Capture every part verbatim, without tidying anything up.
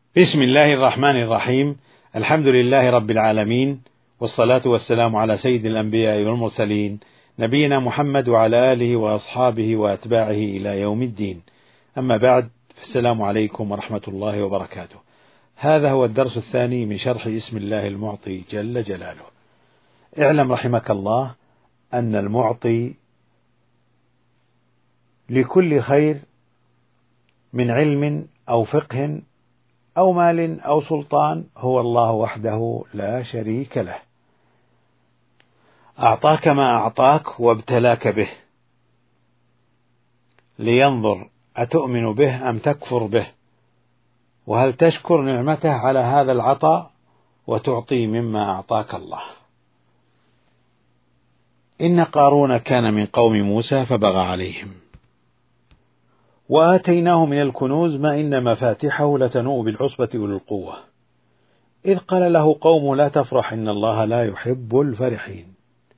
بسم الله الرحمن الرحيم. الحمد لله رب العالمين، والصلاة والسلام على سيد الأنبياء والمرسلين، نبينا محمد وعلى آله وأصحابه وأتباعه إلى يوم الدين. أما بعد، فالسلام عليكم ورحمة الله وبركاته. هذا هو الدرس الثاني من شرح اسم الله المعطي جل جلاله. اعلم رحمك الله أن المعطي لكل خير من علم أو فقه أو مال أو سلطان هو الله وحده لا شريك له. أعطاك ما أعطاك وابتلاك به لينظر أتؤمن به أم تكفر به، وهل تشكر نعمته على هذا العطاء وتعطي مما أعطاك الله. إن قارون كان من قوم موسى فبغى عليهم وآتيناه من الكنوز ما إن مفاتحه لتنوء بالعصبة أولي القوة، إذ قال له قوم لا تفرح إن الله لا يحب الفرحين.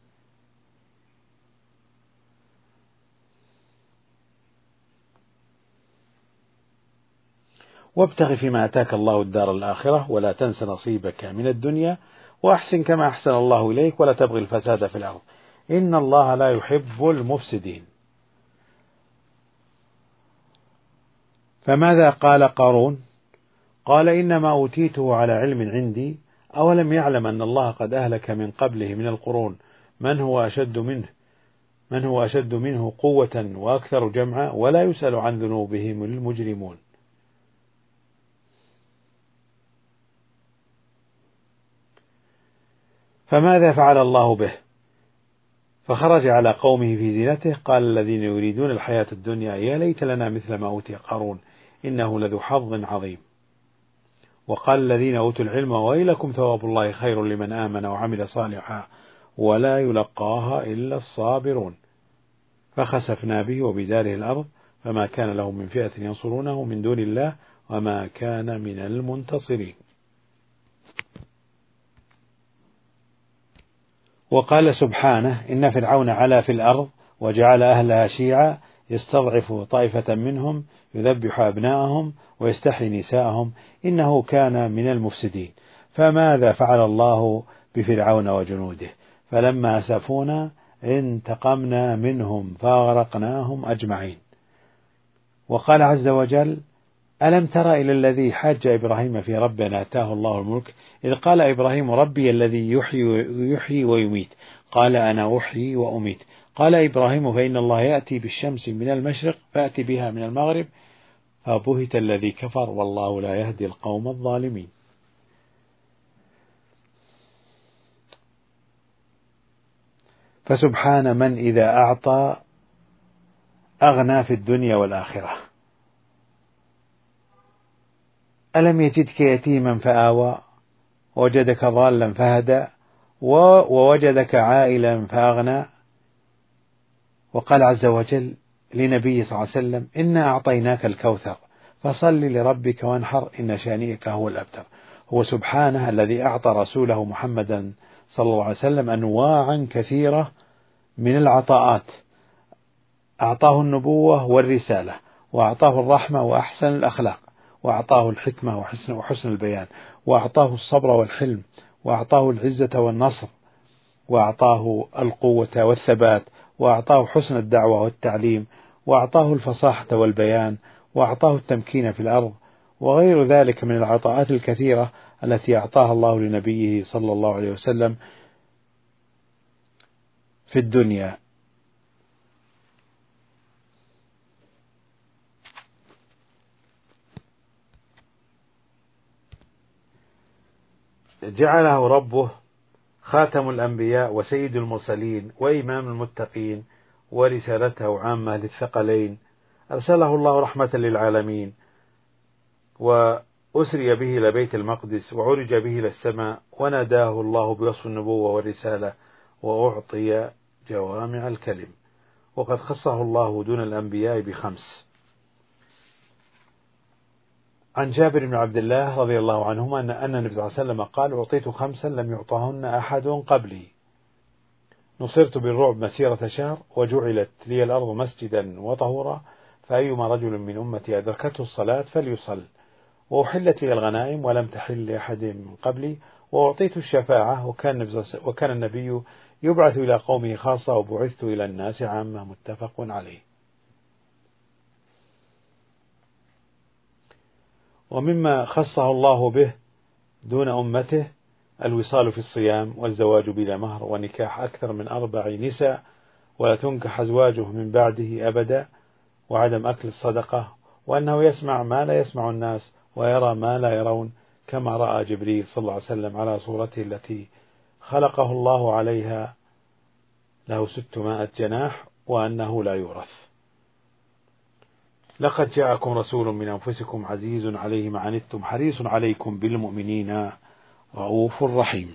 وابتغ فيما أتاك الله الدار الآخرة ولا تنس نصيبك من الدنيا وأحسن كما أحسن الله إليك ولا تبغي الفساد في الأرض إن الله لا يحب المفسدين. فماذا قال قارون؟ قال إنما أوتيته على علم عندي، أولم يعلم أن الله قد أهلك من قبله من القرون من هو أشد منه من هو أشد منه قوة وأكثر جمعا ولا يسأل عن ذنوبهم المجرمون. فماذا فعل الله به؟ فخرج على قومه في زينته، قال الذين يريدون الحياة الدنيا يا ليت لنا مثل ما أوتي قارون إنه لذو حظ عظيم. وقال الذين أوتوا العلم ويلكم ثواب الله خير لمن آمن وعمل صالحا ولا يلقاها إلا الصابرون. فخسفنا به وبداره الأرض فما كان له من فئة ينصرونه من دون الله وما كان من المنتصرين. وقال سبحانه إن فرعون علا في الأرض وجعل أهلها شيعا يستضعف طائفة منهم يذبح أبناءهم ويستحيي نساءهم إنه كان من المفسدين. فماذا فعل الله بفرعون وجنوده؟ فلما أسفونا انتقمنا منهم فأغرقناهم أجمعين. وقال عز وجل ألم تر إلى الذي حاج إبراهيم في ربنا آتاه الله الملك إذ قال إبراهيم ربي الذي يحيي, يحيي ويميت قال أنا أحيي وأميت قال إبراهيم فإن الله يأتي بالشمس من المشرق فأتي بها من المغرب فبهت الذي كفر والله لا يهدي القوم الظالمين. فسبحان من إذا أعطى أغنى في الدنيا والآخرة. ألم يجدك يتيما فآوى ووجدك ضالا فهدى ووجدك عائلا فأغنى. وقال عز وجل لنبي صلى الله عليه وسلم إنا أعطيناك الكوثر فصل لربك وانحر إن شانئك هو الأبتر. هو سبحانه الذي أعطى رسوله محمدا صلى الله عليه وسلم أنواعا كثيرة من العطاءات، أعطاه النبوة والرسالة، وأعطاه الرحمة وأحسن الأخلاق، وأعطاه الحكمة وحسن, وحسن البيان، وأعطاه الصبر والحلم، وأعطاه العزة والنصر، وأعطاه القوة والثبات، وأعطاه حسن الدعوة والتعليم، وأعطاه الفصاحة والبيان، وأعطاه التمكين في الأرض، وغير ذلك من العطاءات الكثيرة التي أعطاها الله لنبيه صلى الله عليه وسلم في الدنيا. جعله ربه خاتم الأنبياء وسيد المرسلين وإمام المتقين، ورسالته عامة للثقلين، أرسله الله رحمة للعالمين، وأسري به إلى بيت المقدس وعرج به إلى السماء، وناداه الله بوصف النبوة والرسالة، وأعطي جوامع الكلم، وقد خصه الله دون الأنبياء بخمس. عن جابر بن عبد الله رضي الله عنهما أن النبي صلى الله عليه وسلم قال أعطيت خمسا لم يعطهن أحد قبلي، نصرت بالرعب مسيرة شهر، وجعلت لي الأرض مسجدا وطهورا، فأيما رجل من أمتي أدركته الصلاة فليصل، وأحلت لي الغنائم ولم تحل لأحد من قبلي، وأعطيت الشفاعة، وكان وكان النبي يبعث إلى قومه خاصة وبعثت إلى الناس عامة. متفق عليه. ومما خصه الله به دون أمته الوصال في الصيام، والزواج بلا مهر، ونكاح أكثر من أربع نساء، ولا تنكح أزواجه من بعده أبدا، وعدم أكل الصدقة، وأنه يسمع ما لا يسمع الناس ويرى ما لا يرون، كما رأى جبريل صلى الله عليه وسلم على صورته التي خلقه الله عليها له ستمائة جناح، وأنه لا يورث. لقد جاءكم رسول من أنفسكم عزيز عليه ما عنتم حريص عليكم بالمؤمنين رؤوف رحيم.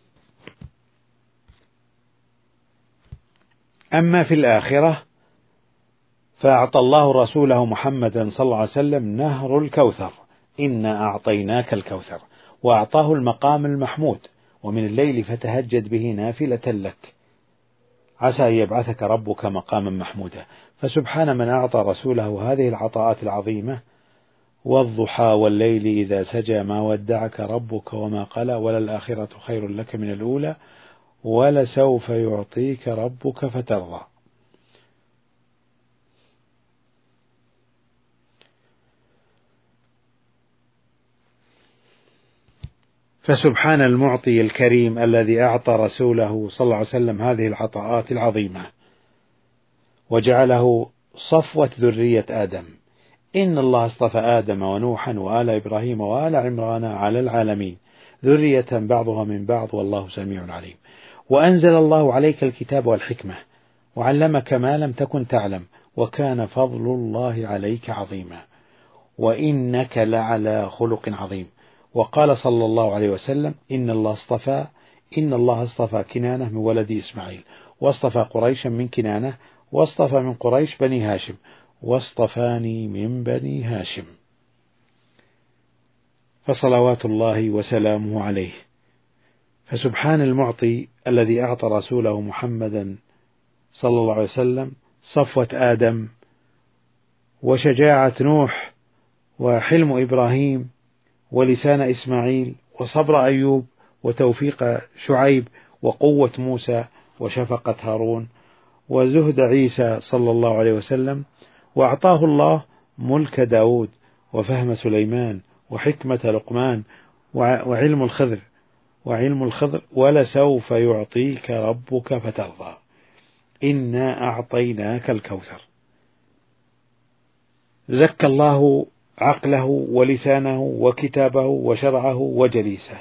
أما في الآخرة فأعطى الله رسوله محمدا صلى الله عليه وسلم نهر الكوثر، إنا أعطيناك الكوثر، وأعطاه المقام المحمود، ومن الليل فتهجد به نافلة لك عسى أن يبعثك ربك مقاما محمودا. فسبحان من أعطى رسوله هذه العطاءات العظيمة. والضحى والليل إذا سجى ما ودعك ربك وما قلى، وللآخرة خير لك من الأولى، ولسوف يعطيك ربك فترضى. فسبحان المعطي الكريم الذي أعطى رسوله صلى الله عليه وسلم هذه العطاءات العظيمة، وجعله صفوة ذرية آدم. إن الله اصطفى آدم ونوحا وآل إبراهيم وآل عمران على العالمين، ذرية بعضها من بعض، والله سميع عليم. وأنزل الله عليك الكتاب والحكمة، وعلمك ما لم تكن تعلم، وكان فضل الله عليك عظيما، وإنك لعلى خلق عظيم. وقال صلى الله عليه وسلم: إن الله اصطفى إن الله اصطفى كنانة من ولد إسماعيل، واصطفى قريشا من كنانة، واصطفى من قريش بني هاشم، واصطفاني من بني هاشم. فصلوات الله وسلامه عليه. فسبحان المعطي الذي أعطى رسوله محمدا صلى الله عليه وسلم صفوة آدم، وشجاعة نوح، وحلم إبراهيم، ولسان إسماعيل، وصبر أيوب، وتوفيق شعيب، وقوة موسى، وشفقة هارون، وزهد عيسى صلى الله عليه وسلم. وأعطاه الله ملك داود، وفهم سليمان، وحكمة لقمان، وعلم الخضر وعلم الخضر ولسوف يعطيك ربك فترضى، إنا أعطيناك الكوثر. زكى الله عقله ولسانه وكتابه وشرعه وجليسه،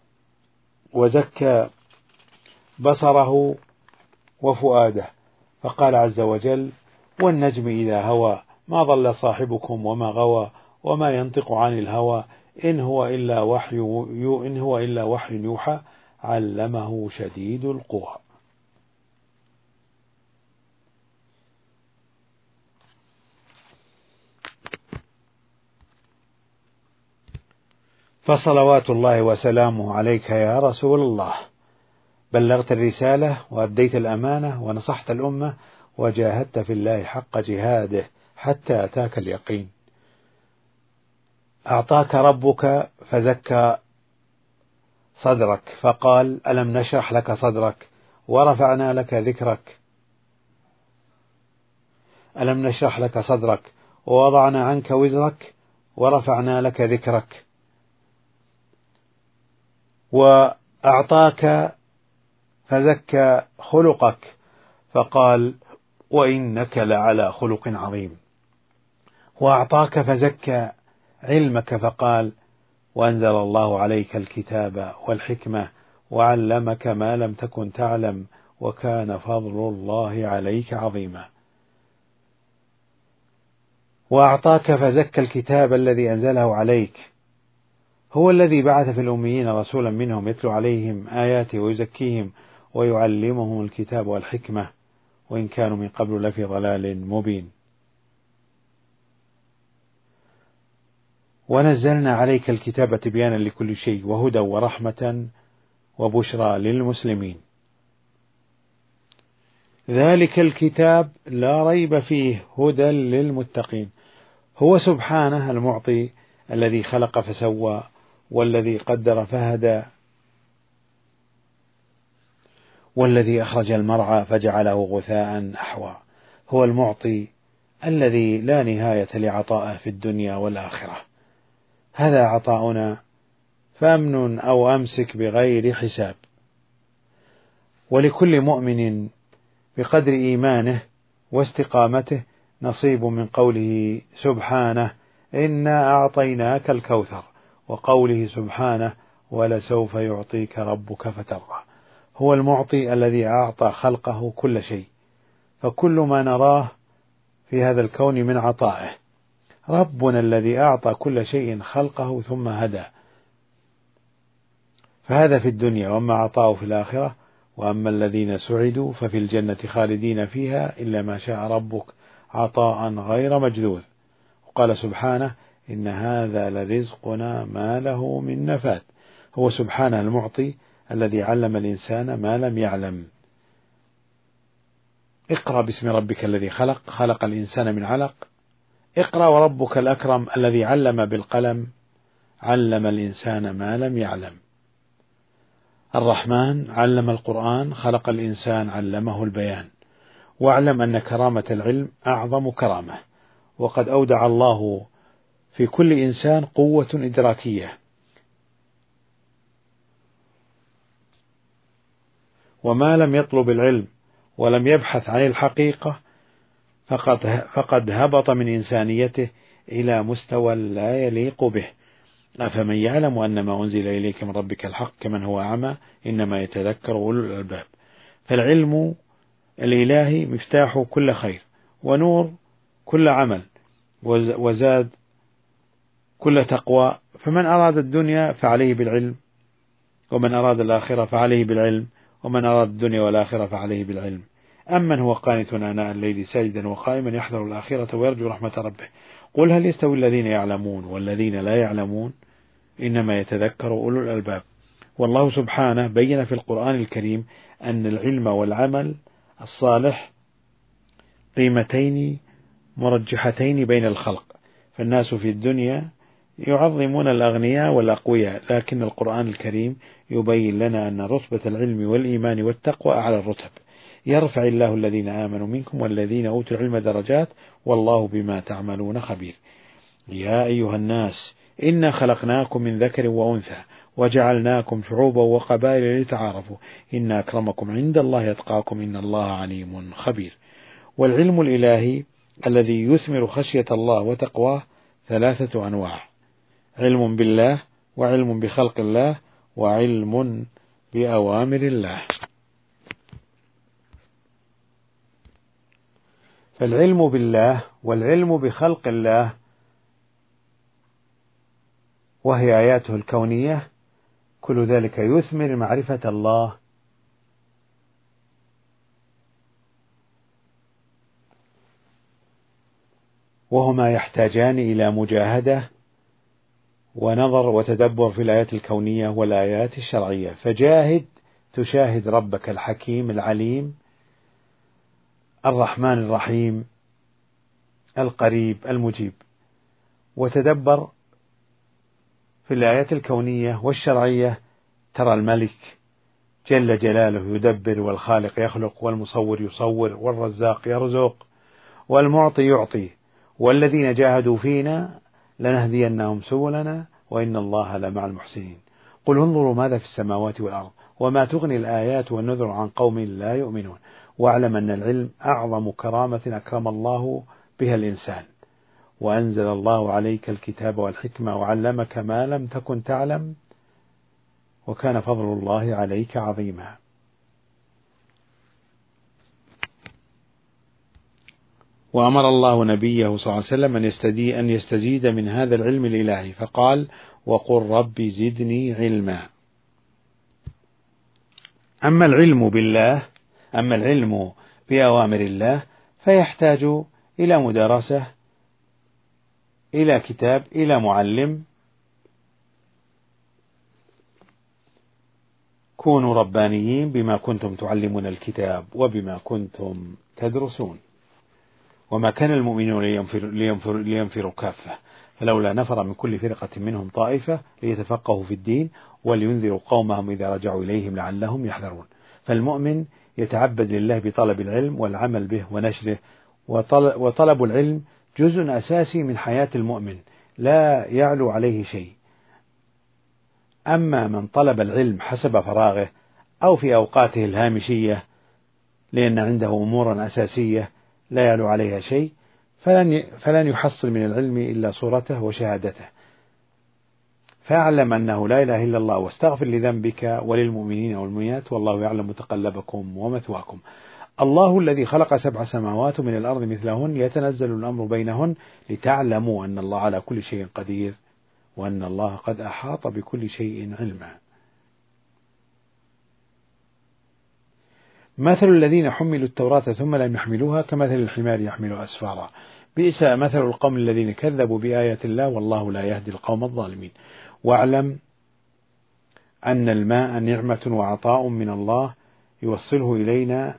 وزكى بصره وفؤاده، فقال عز وجل: والنجم إذا هوى ما ضل صاحبكم وما غوى وما ينطق عن الهوى إن هو إلا وحي إن هو إلا وحي يوحى علمه شديد القوى. فصلوات الله وسلامه عليك يا رسول الله، بلغت الرسالة وأديت الأمانة ونصحت الأمة وجاهدت في الله حق جهاده حتى أتاك اليقين. أعطاك ربك فزكى صدرك، فقال: ألم نشرح لك صدرك ورفعنا لك ذكرك. ألم نشرح لك صدرك ووضعنا عنك وزرك ورفعنا لك ذكرك. وأعطاك فزكى خلقك، فقال: وإنك لعلى خلق عظيم. وأعطاك فزكى علمك، فقال: وأنزل الله عليك الكتاب والحكمة وعلمك ما لم تكن تعلم وكان فضل الله عليك عظيما. وأعطاك فزكى الكتاب الذي أنزله عليك، هو الذي بعث في الأميين رسولا منهم يتلو عليهم آياته ويزكيهم ويعلمهم الكتاب والحكمة وإن كانوا من قبل لفي ضلال مبين. ونزلنا عليك الكتاب تبيانا لكل شيء وهدى ورحمة وبشرى للمسلمين. ذلك الكتاب لا ريب فيه هدى للمتقين. هو سبحانه المعطي الذي خلق فسوى والذي قدر فهدى والذي أخرج المرعى فجعله غثاء أحوى. هو المعطي الذي لا نهاية لعطائه في الدنيا والآخرة. هذا عطاؤنا فأمن أو أمسك بغير حساب. ولكل مؤمن بقدر إيمانه واستقامته نصيب من قوله سبحانه إنا أعطيناك الكوثر، وقوله سبحانه ولسوف يعطيك ربك فترضى. هو المعطي الذي أعطى خلقه كل شيء، فكل ما نراه في هذا الكون من عطائه. ربنا الذي أعطى كل شيء خلقه ثم هدى، فهذا في الدنيا. وأما عطاؤه في الآخرة وأما الذين سعدوا ففي الجنة خالدين فيها إلا ما شاء ربك عطاء غير مجذوذ. وقال سبحانه إن هذا لرزقنا ما له من نفاد. هو سبحانه المعطي الذي علم الإنسان ما لم يعلم. اقرأ باسم ربك الذي خلق، خلق الإنسان من علق. اقرأ وربك الأكرم الذي علم بالقلم، علم الإنسان ما لم يعلم. الرحمن علم القرآن، خلق الإنسان علمه البيان. واعلم أن كرامة العلم أعظم كرامة، وقد أودع الله في كل إنسان قوة إدراكية، وما لم يطلب العلم ولم يبحث عن الحقيقة فقد, فقد هبط من إنسانيته إلى مستوى لا يليق به. أفمن يعلم أن ما أنزل إليك من ربك الحق كمن هو أعمى إنما يتذكر أولو الألباب. فالعلم الإلهي مفتاح كل خير ونور كل عمل وزاد كل تقوى. فمن أراد الدنيا فعليه بالعلم، ومن أراد الآخرة فعليه بالعلم، ومن أراد الدنيا والآخرة فعليه بالعلم. أمن هو قانت آناء الليل ساجدا وقائما يحذر الآخرة ويرجو رحمة ربه. قل هل يستوي الذين يعلمون والذين لا يعلمون إنما يتذكر أولو الألباب. والله سبحانه بين في القرآن الكريم أن العلم والعمل الصالح قيمتين مرجحتين بين الخلق. فالناس في الدنيا يعظمون الأغنياء والأقوياء، لكن القرآن الكريم يبين لنا أن رتبة العلم والإيمان والتقوى أعلى الرتب. يرفع الله الذين آمنوا منكم والذين أوتوا العلم درجات والله بما تعملون خبير. يا أيها الناس إنا خلقناكم من ذكر وأنثى وجعلناكم شعوبا وقبائل لتعارفوا إن أكرمكم عند الله يتقاكم إن الله عليم خبير. والعلم الإلهي الذي يثمر خشية الله وتقواه ثلاثة أنواع: علم بالله، وعلم بخلق الله، وعلم بأوامر الله. فالعلم بالله والعلم بخلق الله وهي آياته الكونية كل ذلك يثمر معرفة الله وهما يحتاجان إلى مجاهدة ونظر وتدبر في الآيات الكونية والآيات الشرعية. فجاهد تشاهد ربك الحكيم العليم الرحمن الرحيم القريب المجيب. وتدبر في الآيات الكونية والشرعية ترى الملك جل جلاله يدبر، والخالق يخلق، والمصور يصور، والرزاق يرزق، والمعطي يعطي، والذين جاهدوا فينا لنهدينهم سبلنا وإن الله لمع المحسنين. قل انظروا ماذا في السماوات والأرض وما تغني الآيات والنذر عن قوم لا يؤمنون. واعلم أن العلم أعظم كرامة أكرم الله بها الإنسان. وأنزل الله عليك الكتاب والحكمة وعلمك ما لم تكن تعلم وكان فضل الله عليك عظيما. وأمر الله نبيه صلى الله عليه وسلم أن يستزيد, أن يستزيد من هذا العلم الإلهي فقال: وقل رب زدني علما. أما العلم بالله أما العلم بأوامر الله فيحتاج إلى مدارسة، إلى كتاب، إلى معلم. كونوا ربانيين بما كنتم تعلمون الكتاب وبما كنتم تدرسون. وما كان المؤمنون لينفروا, لينفروا, لينفروا كافة فلولا نفر من كل فرقة منهم طائفة ليتفقهوا في الدين ولينذروا قومهم إذا رجعوا إليهم لعلهم يحذرون. فالمؤمن يتعبد لله بطلب العلم والعمل به ونشره، وطلب العلم جزء أساسي من حياة المؤمن لا يعلو عليه شيء. أما من طلب العلم حسب فراغه أو في أوقاته الهامشية لأن عنده أمورا أساسية لا يعلو عليها شيء، فلن فلن يحصل من العلم إلا صورته وشهادته. فاعلم أنه لا إله إلا الله واستغفر لذنبك وللمؤمنين والمؤمنات والله يعلم متقلبكم ومثواكم. الله الذي خلق سبع سماوات من الأرض مثلهن يتنزل الأمر بينهن لتعلموا أن الله على كل شيء قدير وأن الله قد أحاط بكل شيء علما. مثل الذين حملوا التوراة ثم لم يحملوها كمثل الحمار يحمل أسفارا بئس مثل القوم الذين كذبوا بآيات الله والله لا يهدي القوم الظالمين. واعلم أن الماء نعمة وعطاء من الله يوصله إلينا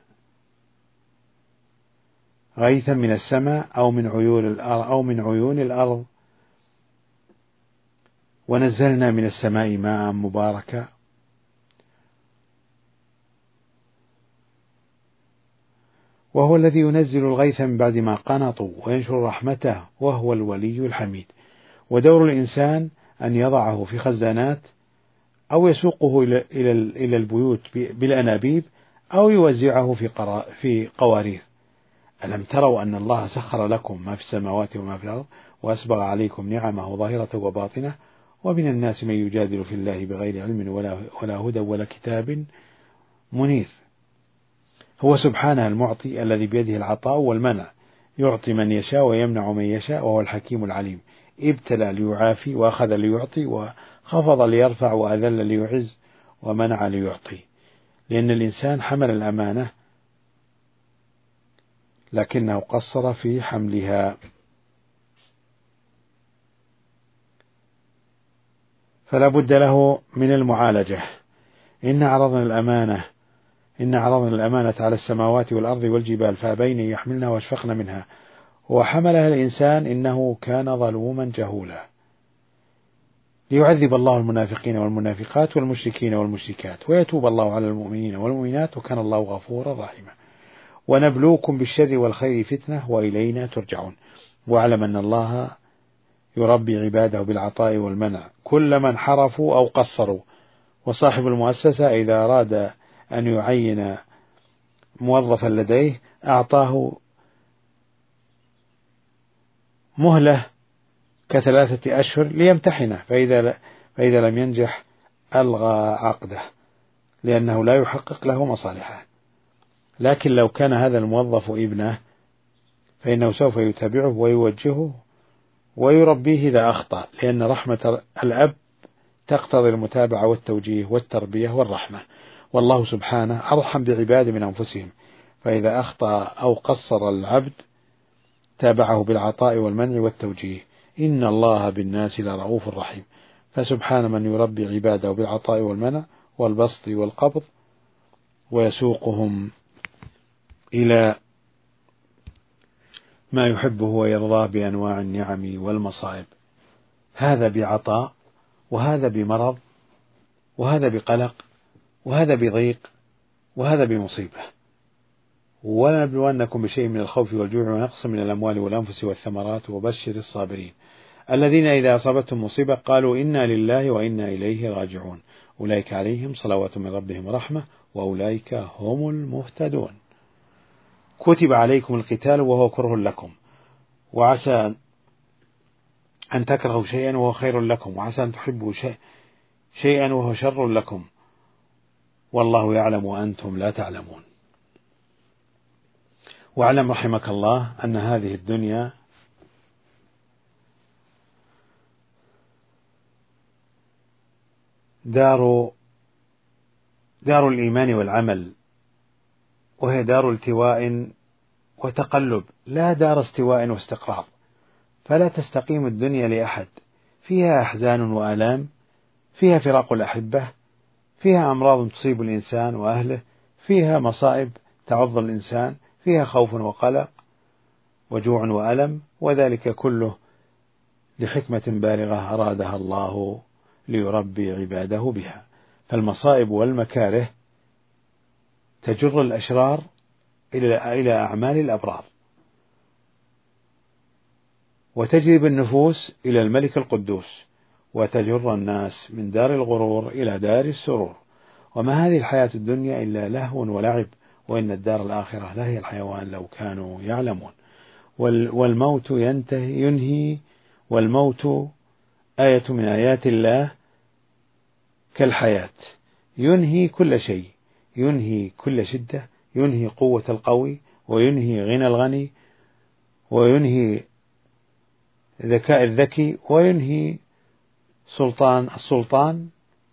غيثا من السماء أو من عيون الأرض أو من عيون الأرض ونزلنا من السماء ماء مباركا وهو الذي ينزل الغيث من بعد ما قنطوا وينشر رحمته وهو الولي الحميد. ودور الإنسان أن يضعه في خزانات أو يسوقه إلى إلى البيوت بالأنابيب أو يوزعه في في قوارير. ألم تروا أن الله سخر لكم ما في السماوات وما في الأرض وأسبغ عليكم نعمه ظاهرة وباطنة ومن الناس من يجادل في الله بغير علم ولا ولا هدى ولا كتاب منير. هو سبحانه المعطي الذي بيده العطاء والمنع، يعطي من يشاء ويمنع من يشاء وهو الحكيم العليم. ابتلى ليعافي وأخذ ليعطي وخفض ليرفع وأذل ليعز ومنع ليعطي، لأن الإنسان حمل الأمانة لكنه قصر في حملها. فلا بد له من المعالجة. إن عرضنا الأمانة إن عرضنا الأمانة على السماوات والأرض والجبال فأبين يحملنها واشفقن منها وحملها الإنسان إنه كان ظلوما جهولا. ليعذب الله المنافقين والمنافقات والمشركين والمشركات ويتوب الله على المؤمنين والمؤمنات وكان الله غفورا رحيما. ونبلوكم بالشر والخير فتنة وإلينا ترجعون. واعلم أن الله يربي عباده بالعطاء والمنع كل من حرفوا أو قصروا. وصاحب المؤسسة إذا أراد أن يعين موظفا لديه أعطاه مهلة كثلاثة أشهر ليمتحنه، فإذا فإذا لم ينجح ألغى عقده لأنه لا يحقق له مصالحه. لكن لو كان هذا الموظف ابنه فإنه سوف يتابعه ويوجهه ويربيه إذا أخطأ، لأن رحمة الأب تقتضي المتابعة والتوجيه والتربية والرحمة. والله سبحانه أرحم بعباده من أنفسهم، فإذا أخطأ أو قصر العبد تابعه بالعطاء والمنع والتوجيه. إن الله بالناس لرؤوف رحيم. فسبحان من يربي عباده بالعطاء والمنع والبسط والقبض ويسوقهم إلى ما يحبه ويرضاه بأنواع النعم والمصائب. هذا بعطاء وهذا بمرض وهذا بقلق وهذا بضيق وهذا بمصيبة. ولنبلونكم بشيء من الخوف والجوع ونقص من الأموال والأنفس والثمرات وبشر الصابرين الذين إذا أصابتهم مصيبة قالوا إنا لله وإنا إليه راجعون أولئك عليهم صلوات من ربهم ورحمة وأولئك هم المهتدون. كتب عليكم القتال وهو كره لكم وعسى أن تكرهوا شيئا وهو خير لكم وعسى أن تحبوا شيئا وهو شر لكم والله يعلم وأنتم لا تعلمون. واعلم رحمك الله أن هذه الدنيا دار دار الإيمان والعمل، وهي دار التواء وتقلب لا دار استواء واستقرار، فلا تستقيم الدنيا لأحد. فيها أحزان وآلام، فيها فراق الأحبة، فيها أمراض تصيب الإنسان وأهله، فيها مصائب تعض الإنسان، فيها خوف وقلق وجوع وألم، وذلك كله لحكمة بالغة أرادها الله ليربي عباده بها. فالمصائب والمكاره تجر الأشرار إلى أعمال الأبرار، وتجلب النفوس إلى الملك القدوس، وتجر الناس من دار الغرور إلى دار السرور. وما هذه الحياة الدنيا إلا لهو ولعب، وإن الدار الآخرة لهي الحيوان لو كانوا يعلمون. والموت ينتهي ينهي والموت آية من آيات الله كالحياة، ينهي كل شيء، ينهي كل شدة، ينهي قوة القوي، وينهي غنى الغني، وينهي ذكاء الذكي، وينهي سلطان السلطان.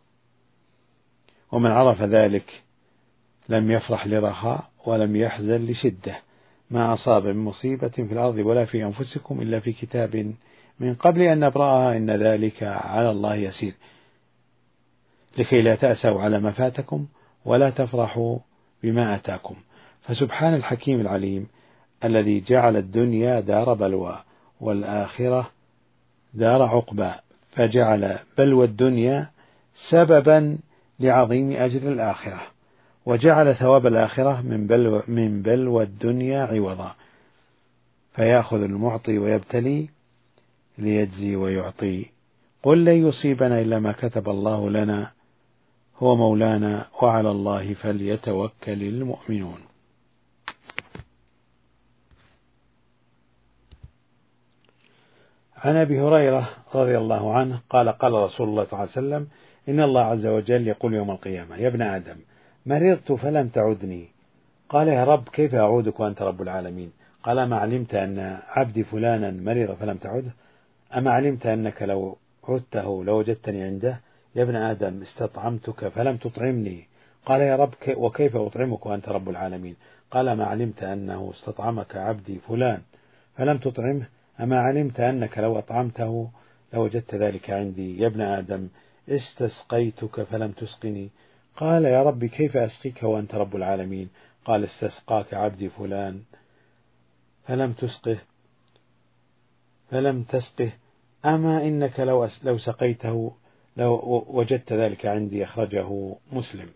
ومن عرف ذلك لم يفرح لرخاء ولم يحزن لشدة. ما أصاب من مصيبة في الأرض ولا في أنفسكم إلا في كتاب من قبل أن نبرأها إن ذلك على الله يسير، لكي لا تأسوا على ما فاتكم ولا تفرحوا بما أتاكم. فسبحان الحكيم العليم الذي جعل الدنيا دار بلوى والآخرة دار عقبى، فجعل بلوى الدنيا سببا لعظيم أجر الآخرة، وجعل ثواب الآخرة من بلوى, من بلوى الدنيا عوضا، فيأخذ المعطي ويبتلي ليجزي ويعطي. قل لن يصيبنا إلا ما كتب الله لنا هو مولانا وعلى الله فليتوكل المؤمنون. عن أبي هريرة رضي الله عنه قال قال رسول الله صلى الله عليه وسلم: إن الله عز وجل يقول يوم القيامة: يا ابن آدم مرضت فلم تعدني. قال: يا رب كيف أعودك وأنت رب العالمين؟ قال: ما علمت أن عبدي فلانا مرض فلم تعده؟ أما علمت أنك لو عدته لوجدتني عنده؟ يا ابن آدم استطعمتك فلم تطعمني. قال: يا رب وكيف أطعمك وأنت رب العالمين؟ قال: ما علمت أنه استطعمك عبدي فلان فلم تطعمه؟ أما علمت أنك لو أطعمته لوجدت ذلك عندي؟ يا ابن آدم استسقيتك فلم تسقني. قال: يا رب كيف أسقيك وأنت رب العالمين؟ قال: استسقاك عبدي فلان فلم تسقه فلم تسقه أما إنك لو لو سقيته لو وجدت ذلك عندي. أخرجه مسلم.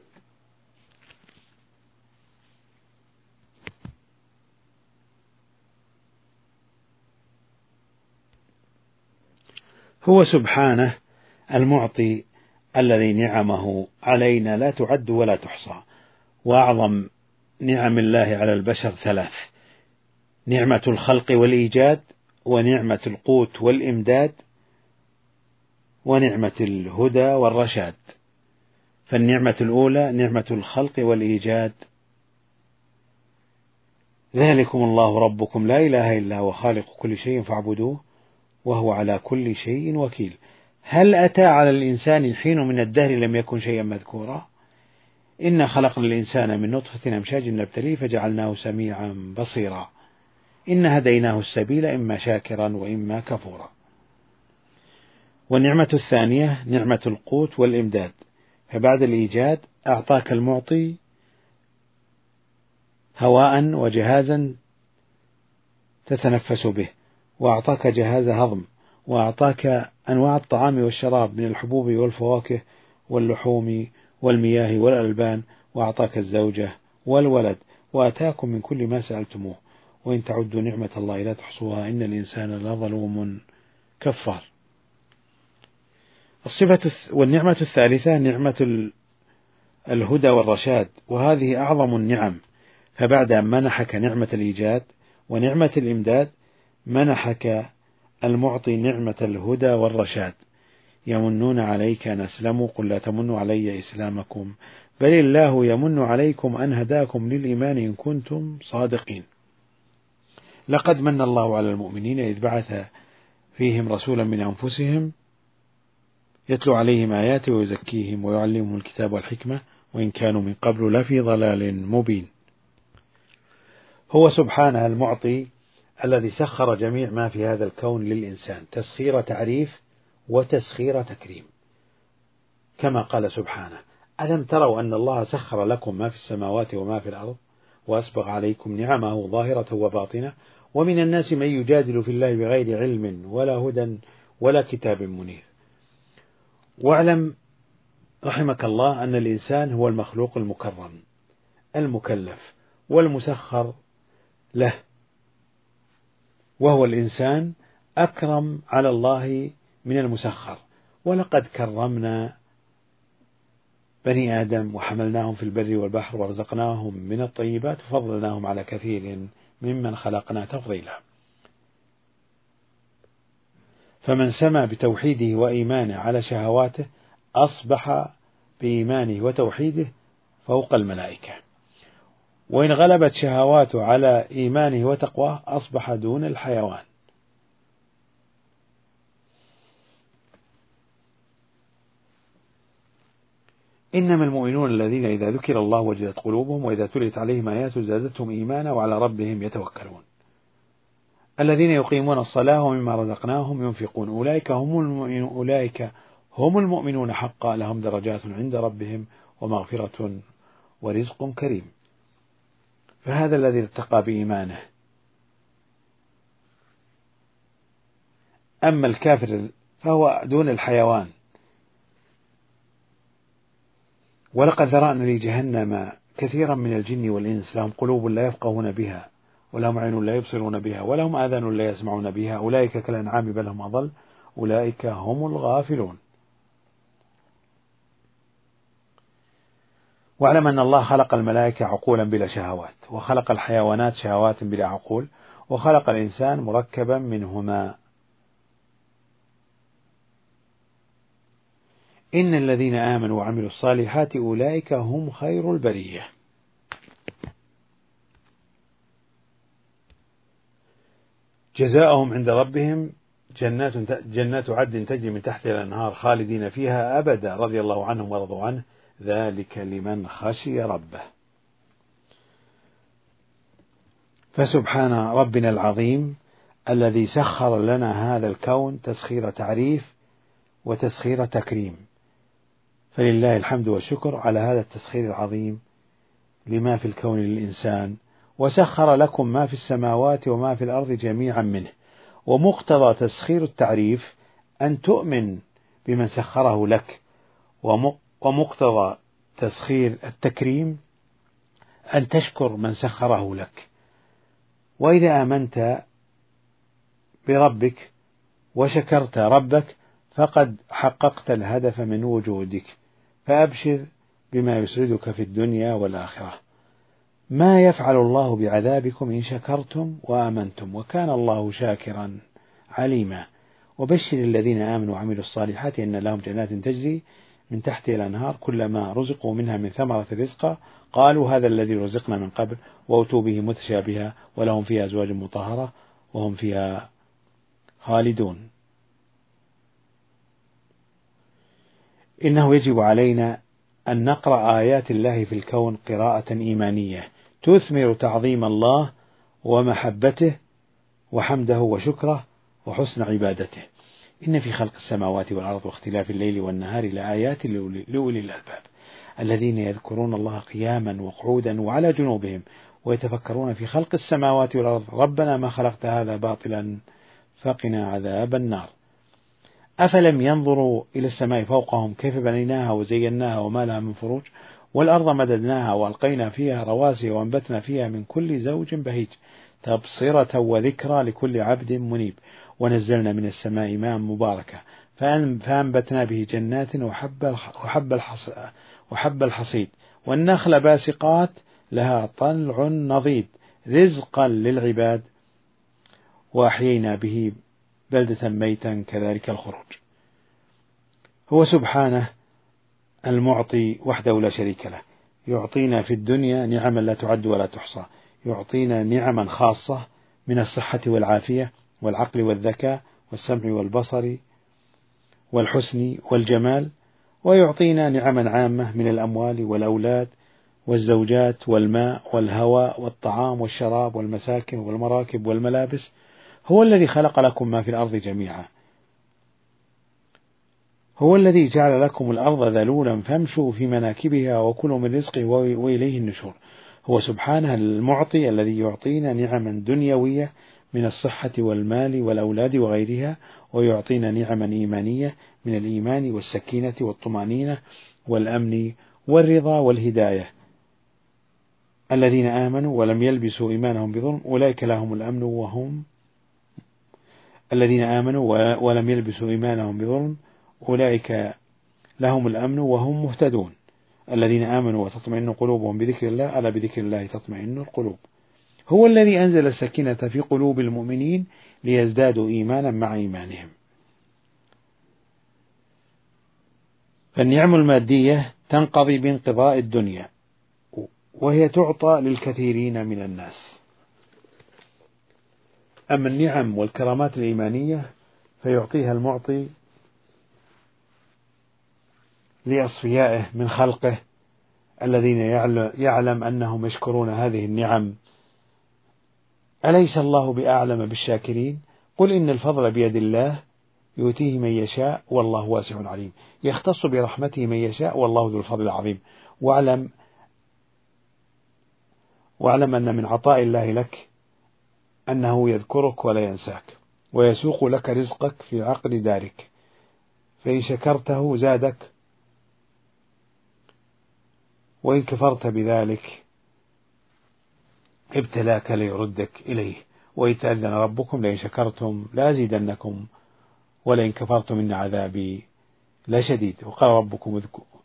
هو سبحانه المعطي الذي نعمه علينا لا تعد ولا تحصى. وأعظم نعم الله على البشر ثلاث: نعمة الخلق والإيجاد، ونعمة القوت والإمداد، ونعمة الهدى والرشاد. فالنعمة الأولى نعمة الخلق والإيجاد: ذلكم الله ربكم لا إله إلا هو خالق كل شيء فاعبدوه وهو على كل شيء وكيل. هل أتى على الإنسان حين من الدهر لم يكن شيئا مذكورا؟ إنا خلقنا الإنسان من نطفة أمشاج نبتليه فجعلناه سميعا بصيرا. إنا هديناه السبيل إما شاكرا وإما كفورا. والنعمة الثانية نعمة القوت والإمداد: فبعد الإيجاد أعطاك المعطي هواء وجهازا تتنفس به، وأعطاك جهاز هضم، وأعطاك أنواع الطعام والشراب من الحبوب والفواكه واللحوم والمياه والألبان، وأعطاك الزوجة والولد، وأتاكم من كل ما سألتموه، وإن تعدوا نعمة الله لا تحصوها إن الإنسان لظلوم كفار. الصفة والنعمة الثالثة نعمة الهدى والرشاد، وهذه أعظم النعم. فبعد أن منحك نعمة الإيجاد ونعمة الإمداد منحك المعطي نعمة الهدى والرشاد. يمنون عليك أن أسلموا قل لا تمنوا علي إسلامكم بل الله يمن عليكم أن هداكم للإيمان إن كنتم صادقين. لقد من الله على المؤمنين إذ بعث فيهم رسولا من أنفسهم يتلو عليهم آياته ويزكيهم ويعلمهم الكتاب والحكمة وإن كانوا من قبل لفي ضلال مبين. هو سبحانه المعطي الذي سخر جميع ما في هذا الكون للإنسان تسخير تعريف وتسخير تكريم، كما قال سبحانه: ألم تروا أن الله سخر لكم ما في السماوات وما في الأرض وأسبغ عليكم نعمه ظاهرة وباطنة ومن الناس من يجادل في الله بغير علم ولا هدى ولا كتاب منير. واعلم رحمك الله أن الإنسان هو المخلوق المكرم المكلف والمسخر له، وهو الإنسان أكرم على الله من المسخر. ولقد كرمنا بني آدم وحملناهم في البر والبحر ورزقناهم من الطيبات وفضلناهم على كثير ممن خلقنا تفضيلا. فمن سمى بتوحيده وإيمانه على شهواته أصبح بإيمانه وتوحيده فوق الملائكة، وإن غلبت شهواته على إيمانه وتقواه أصبح دون الحيوان. إنما المؤمنون الذين إذا ذكر الله وجلت قلوبهم وإذا تليت عليهم آياته زادتهم إيمانا وعلى ربهم يتوكلون الذين يقيمون الصلاة ومما رزقناهم ينفقون أولئك هم المؤمنون أولئك هم المؤمنون حقا لهم درجات عند ربهم ومغفرة ورزق كريم. فهذا الذي ارتقى بإيمانه. أما الكافر فهو دون الحيوان. ولقد ذرأنا لجهنم كثيرا من الجن والإنس لهم قلوب لا يفقهون بها ولهم عين لا يبصرون بها ولهم آذان لا يسمعون بها أولئك كالأنعام بل هم أضل أولئك هم الغافلون. واعلم أن الله خلق الملائكة عقولا بلا شهوات، وخلق الحيوانات شهوات بلا عقول، وخلق الإنسان مركبا منهما. إن الذين آمنوا وعملوا الصالحات أولئك هم خير البرية. جزاؤهم عند ربهم جنات جنات عدن تجري من تحتها الأنهار خالدين فيها أبدا رضي الله عنهم ورضوا عنه ذلك لمن خشي ربه. فسبحان ربنا العظيم الذي سخر لنا هذا الكون تسخير تعريف وتسخير تكريم، فلله الحمد والشكر على هذا التسخير العظيم لما في الكون للإنسان، وسخر لكم ما في السماوات وما في الأرض جميعا منه. ومقتضى تسخير التعريف أن تؤمن بمن سخره لك، ومقتضى تسخير التكريم أن تشكر من سخره لك. وإذا آمنت بربك وشكرت ربك فقد حققت الهدف من وجودك، فأبشر بما يسعدك في الدنيا والآخرة. ما يفعل الله بعذابكم إن شكرتم وآمنتم وكان الله شاكرا عليما. وبشر الذين آمنوا وعملوا الصالحات إن لهم جنات تجري من تحتها الأنهار كلما رزقوا منها من ثمرة رزقا قالوا هذا الذي رزقنا من قبل وأتوا به متشابها ولهم فيها أزواج مطهرة وهم فيها خالدون. إنه يجب علينا أن نقرأ آيات الله في الكون قراءة إيمانية تثمر تعظيم الله ومحبته وحمده وشكره وحسن عبادته. إن في خلق السماوات والأرض واختلاف الليل والنهار لآيات لأولي الألباب الذين يذكرون الله قياما وقعودا وعلى جنوبهم ويتفكرون في خلق السماوات والأرض ربنا ما خلقت هذا باطلا فقنا عذاب النار. أفلم ينظروا إلى السماء فوقهم كيف بنيناها وزيناها وما لها من فروج والأرض مددناها وألقينا فيها رواسي وأنبتنا فيها من كل زوج بهيج تبصرة وذكرى لكل عبد منيب ونزلنا من السماء ماء مباركا فأنبتنا به جنات وحب وحب الحصيد والنخل باسقات لها طلع نضيد رزقا للعباد وأحيينا به بلدة ميتا كذلك الخروج. هو سبحانه المعطي وحده لا شريك له، يعطينا في الدنيا نعما لا تعد ولا تحصى، يعطينا نعما خاصة من الصحة والعافية والعقل والذكاء والسمع والبصر والحسن والجمال، ويعطينا نعما عامة من الأموال والأولاد والزوجات والماء والهواء والطعام والشراب والمساكن والمراكب والملابس. هو الذي خلق لكم ما في الأرض جميعا، هو الذي جعل لكم الأرض ذلولا فامشوا في مناكبها وكلوا من رزقه وإليه النشور. هو سبحانه المعطي الذي يعطينا نعما دنيوية من الصحة والمال والأولاد وغيرها، ويعطينا نعما إيمانية من الإيمان والسكينة والطمأنينة والأمن والرضا والهداية. الذين آمنوا ولم يلبسوا إيمانهم بظلم أولئك لهم الأمن وهم الذين آمنوا ولم يلبسوا إيمانهم بظلم أولئك لهم الأمن وهم مهتدون. الذين آمنوا وتطمئن قلوبهم بذكر الله ألا بذكر الله تطمئن القلوب. هو الذي أنزل السكينة في قلوب المؤمنين ليزدادوا إيمانا مع إيمانهم. فالنعم المادية تنقضي بانقضاء الدنيا، وهي تعطى للكثيرين من الناس. أما النعم والكرامات الإيمانية فيعطيها المعطي لأصفيائه من خلقه الذين يعلم أنهم يشكرون هذه النعم. أليس الله بأعلم بالشاكرين؟ قل إن الفضل بيد الله يؤتيه من يشاء والله واسع عليم. يختص برحمته من يشاء والله ذو الفضل العظيم. واعلم واعلم أن من عطاء الله لك أنه يذكرك ولا ينساك، ويسوق لك رزقك في عقد دارك، فإن شكرته زادك، وإن كفرت بذلك ابتلاك ليردك إليه. وإذ تأذن ربكم لئن شكرتم لأزيدنكم ولئن كفرتم إن عذابي لشديد. وقال ربكم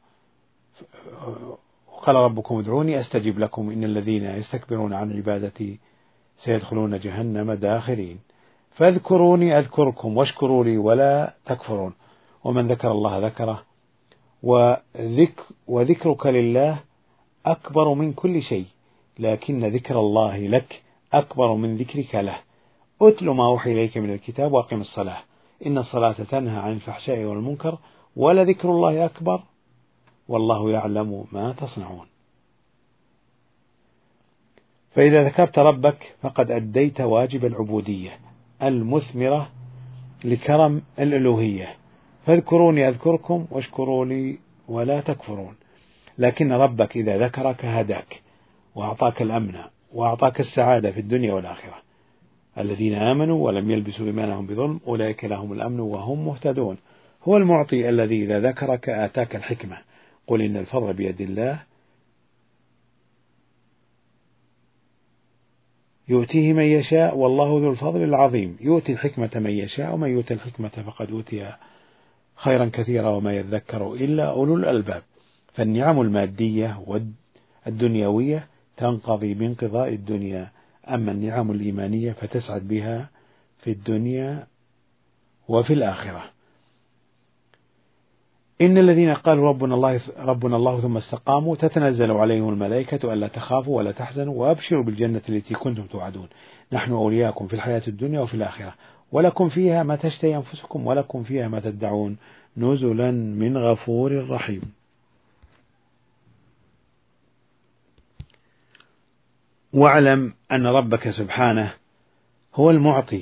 وقال ربكم ادعوني أستجب لكم إن الذين يستكبرون عن عبادتي سيدخلون جهنم داخرين. فاذكروني أذكركم واشكروا لي ولا تكفرون. ومن ذكر الله ذكره وذك وذكرك لله أكبر من كل شيء، لكن ذكر الله لك أكبر من ذكرك له. أتل ما أوحي إليك من الكتاب وأقم الصلاة إن الصلاة تنهى عن الفحشاء والمنكر ولذكر الله أكبر والله يعلم ما تصنعون. فإذا ذكرت ربك فقد أديت واجب العبودية المثمرة لكرم الألوهية. فاذكروني أذكركم واشكروا لي ولا تكفرون. لكن ربك إذا ذكرك هداك وأعطاك الأمن وأعطاك السعادة في الدنيا والآخرة. الذين آمنوا ولم يلبسوا إيمانهم بظلم أولئك لهم الأمن وهم مهتدون. هو المعطي الذي إذا ذكرك آتاك الحكمة. قل إن الفضل بيد الله يؤتيه من يشاء والله ذو الفضل العظيم. يؤتي الحكمة من يشاء ومن يؤتي الحكمة فقد أوتي خيرا كثيرا وما يذكر إلا أولو الألباب. فالنعم المادية والدنيوية تنقضي بانقضاء الدنيا، أما النعم الإيمانية فتسعد بها في الدنيا وفي الآخرة. إن الذين قالوا ربنا الله ربنا الله ثم استقاموا تتنزل عليهم الملائكة ألا تخافوا ولا تحزنوا وأبشروا بالجنة التي كنتم توعدون نحن أولياءكم في الحياة الدنيا وفي الآخرة ولكم فيها ما تشتهي أنفسكم ولكم فيها ما تدعون نزلا من غفور رحيم. واعلم أن ربك سبحانه هو المعطي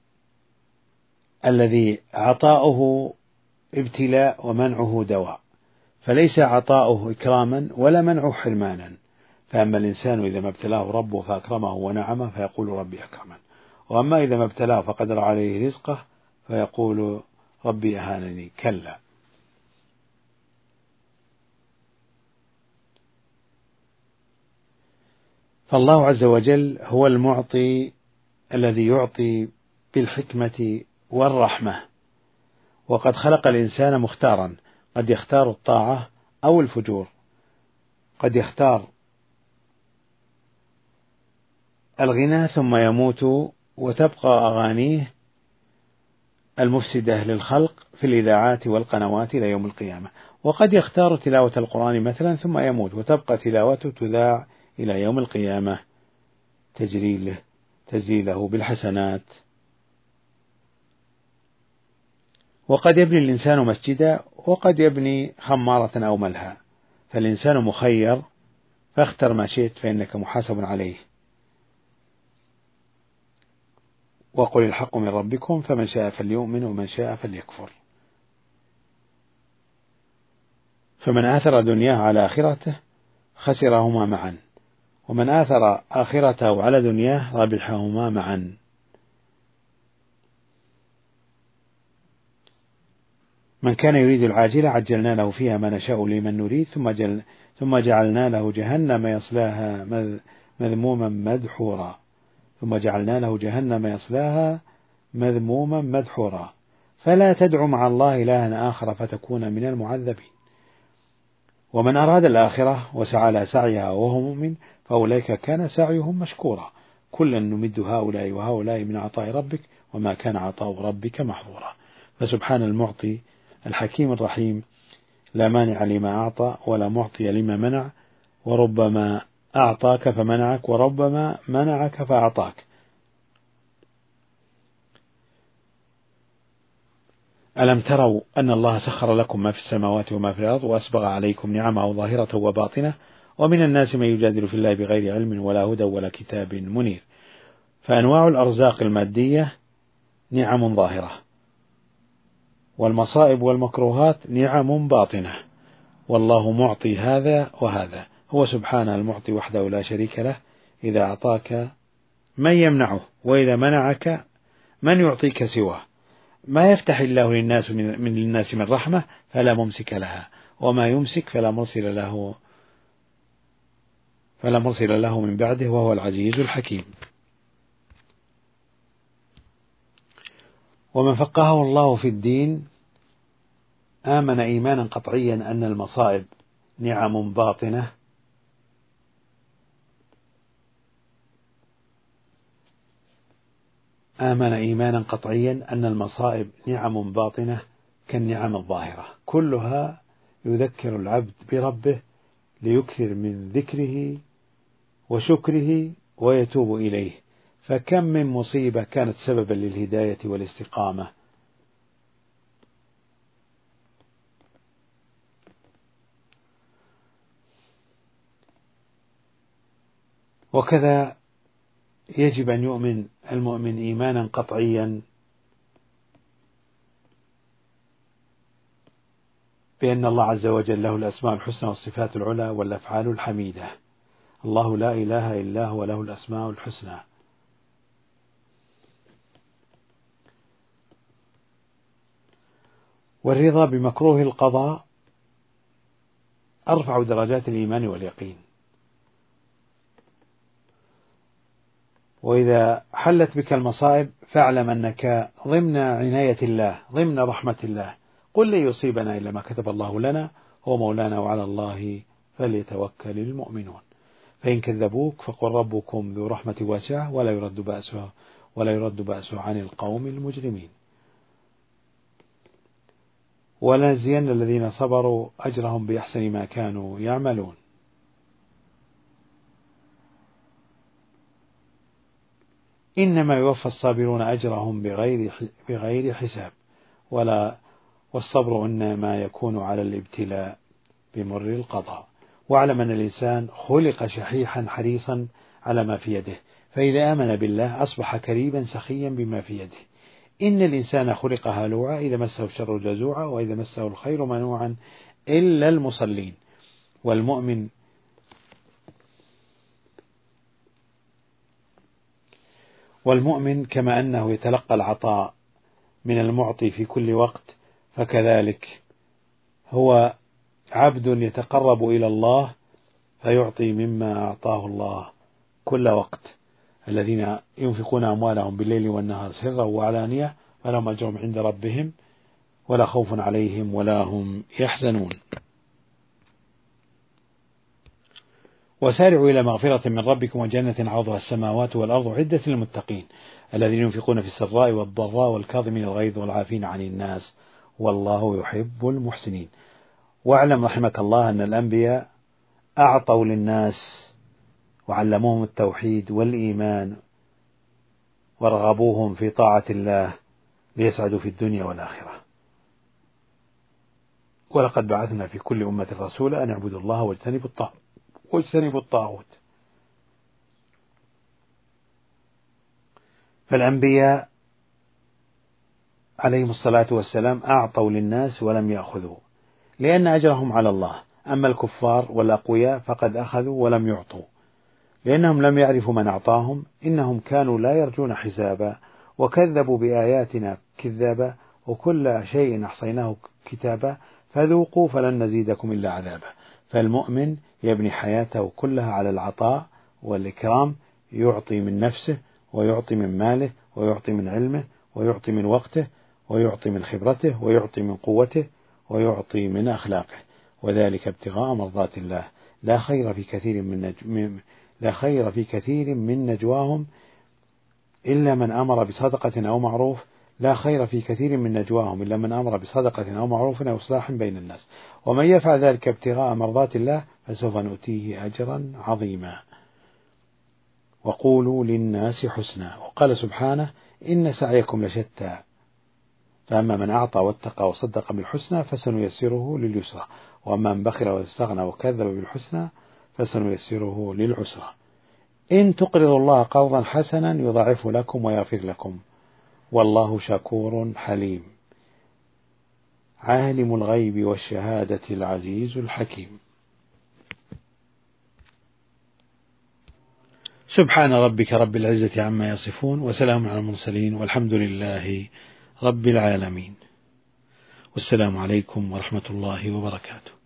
الذي عطاؤه ابتلاء ومنعه دواء، فليس عطاؤه إكراما ولا منعه حرمانا. فأما الإنسان إذا ما ابتلاه ربه فأكرمه ونعمه فيقول ربي أكرمن، وأما إذا ما ابتلاه فقدر عليه رزقه فيقول ربي أهانني. كلا. فالله عز وجل هو المعطي الذي يعطي بالحكمة والرحمة، وقد خلق الإنسان مختارا، قد يختار الطاعة أو الفجور، قد يختار الغنى ثم يموت وتبقى أغانيه المفسدة للخلق في الإذاعات والقنوات إلى يوم القيامة، وقد يختار تلاوة القرآن مثلا ثم يموت وتبقى تلاوته تذاع إلى يوم القيامة تجري له تجري له بالحسنات. وقد يبني الإنسان مسجدا وقد يبني خمارة أو ملهى، فالإنسان مخير، فاختر ما شئت فإنك محاسب عليه. وقل الحق من ربكم فمن شاء فليؤمن ومن شاء فليكفر. فمن آثر دنياه على آخرته خسرهما معا، ومن آثر آخرته على دنياه ربحهما معا. من كان يريد العاجلة عجلنا له فيها ما نشاء لمن نريد ثم, جل ثم جعلنا له جهنم يصلاها مذموما مدحورا ثم جعلنا له جهنم يصلاها مذموما مدحورا فلا تدع مع الله إلها آخر فتكون من المعذبين. ومن أراد الآخرة وسعى لها سعيها وهو مؤمن فأولئك كان سعيهم مشكورا كلا نمد هؤلاء وهؤلاء من عطاء ربك وما كان عطاء ربك محظورا. فسبحان المعطي الحكيم الرحيم لا مانع لما أعطى ولا معطي لما منع وربما أعطاك فمنعك وربما منعك فأعطاك. ألم تروا أن الله سخر لكم ما في السماوات وما في الأرض وأسبغ عليكم نعمه ظاهرة وباطنة ومن الناس من يجادل في الله بغير علم ولا هدى ولا كتاب منير. فأنواع الأرزاق المادية نعم ظاهرة والمصائب والمكروهات نعم باطنة والله معطي هذا وهذا هو سبحانه المعطي وحده لا شريك له إذا أعطاك من يمنعه وإذا منعك من يعطيك سواه ما يفتح الله للناس من, من الناس من رحمة فلا ممسك لها وما يمسك فلا مرسل له فلا مرسل له من بعده وهو العزيز الحكيم. ومن فقهه الله في الدين آمن إيمانا قطعيا أن المصائب نعم باطنة آمن إيمانا قطعيا أن المصائب نعم باطنة كالنعم الظاهرة كلها يذكر العبد بربه ليكثر من ذكره وشكره ويتوب إليه. فكم من مصيبة كانت سببا للهداية والاستقامة وكذا يجب أن يؤمن المؤمن إيمانا قطعيا بأن الله عز وجل له الأسماء الحسنى والصفات العلى والأفعال الحميدة. الله لا إله إلا هو له الأسماء الحسنى. والرضا بمكروه القضاء أرفع درجات الإيمان واليقين. وإذا حلت بك المصائب فاعلم أنك ضمن عناية الله ضمن رحمة الله. قل لن يصيبنا إلا ما كتب الله لنا هو مولانا وعلى الله فليتوكل المؤمنون. فإن كذبوك فقل ربكم ذو رحمة واسعة ولا يرد بأسه ولا يرد بأسه عن القوم المجرمين. ولنجزين الذين صبروا أجرهم بأحسن ما كانوا يعملون. إنما يوفى الصابرون أجرهم بغير بغير حساب ولا والصبر إنما يكون على الابتلاء بمر القضاء. واعلم أن الإنسان خلق شحيحا حريصا على ما في يده فإذا آمن بالله أصبح كريبا سخيا بما في يده. إن الإنسان خلق هلوعا إذا مسه الشر جزوعا وإذا مسه الخير منوعا إلا المصلين. والمؤمن والمؤمن كما أنه يتلقى العطاء من المعطي في كل وقت فكذلك هو عبد يتقرب إلى الله فيعطي مما أعطاه الله كل وقت. الذين ينفقون أموالهم بالليل والنهار سرا وعلانية فلهم أجرهم عند ربهم ولا خوف عليهم ولا هم يحزنون. وسارعوا إلى مغفرة من ربكم وجنة عرضها السماوات والأرض عدة للمتقين الذين ينفقون في السراء والضراء والكاظمين الغيظ والعافين عن الناس والله يحب المحسنين. واعلم رحمك الله أن الأنبياء أعطوا للناس وعلموهم التوحيد والإيمان ورغبوهم في طاعة الله ليسعدوا في الدنيا والآخرة. ولقد بعثنا في كل أمة رسولا أن اعبدوا الله واجتنبوا الطاغوت واجتنبوا الطاغوت. فالأنبياء عليهم الصلاة والسلام أعطوا للناس ولم يأخذوا لأن أجرهم على الله. أما الكفار والأقوياء فقد أخذوا ولم يعطوا لأنهم لم يعرفوا من أعطاهم. إنهم كانوا لا يرجون حسابا وكذبوا بآياتنا كذابا وكل شيء أحصيناه كتابا فذوقوا فلن نزيدكم إلا عذابا. فالمؤمن يبني حياته كلها على العطاء والإكرام، يعطي من نفسه ويعطي من ماله ويعطي من علمه ويعطي من وقته ويعطي من خبرته ويعطي من قوته ويعطي من أخلاقه، وذلك ابتغاء مرضات الله. لا خير في كثير من نج... لا خير في كثير من نجواهم إلا من أمر بصدقة أو معروف لا خير في كثير من نجواهم إلا من أمر بصدقة أو معروف أو إصلاح بين الناس، ومن يفعل ذلك ابتغاء مرضات الله فسوف نؤتيه أجرا عظيما. وقولوا للناس حسنا. وقال سبحانه: إن سعيكم لشتى، فأما من أعطى واتقى وصدق بالحسنى فسنيسره لليسرى، وأما من بخل واستغنى وكذب بالحسنى فسنيسره للعسرى. إن تقرضوا الله قرضا حسنا يضاعفه لكم ويغفر لكم، والله شكور حليم. عالم الغيب والشهادة العزيز الحكيم. سبحان ربك رب العزة عما يصفون، وسلام على المرسلين، والحمد لله رب العالمين. والسلام عليكم ورحمة الله وبركاته.